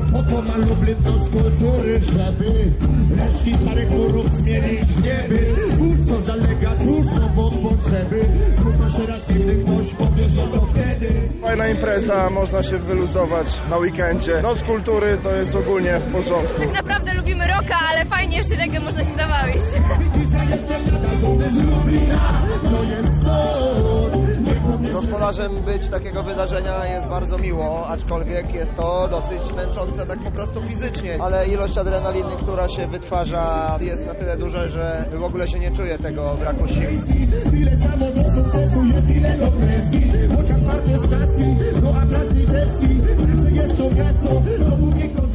Po to ma Lublin to z kultury, żeby resztki starych murów zmienić w nieby. Cóż co zalega, cóż są pod potrzeby. Trudno się raz nigdy ktoś powie, że to wtedy. Fajna impreza, można się wyluzować na weekendzie. Noc kultury to jest ogólnie w porządku. Tak naprawdę lubimy rocka, ale fajnie jeszcze reggae można się zabawić. Widzisz, że jestem nadal dumny z Lublina, to jest stąd. Gospodarzem być takiego wydarzenia jest bardzo miło, aczkolwiek jest to dosyć męczące tak po prostu fizycznie, ale ilość adrenaliny, która się wytwarza, jest na tyle duża, że w ogóle się nie czuje tego braku sił. Ile samo do sukcesu jest, ile lotreski, chociaż part jest czaski, no a plac litewski, że jest to miasto, dopóki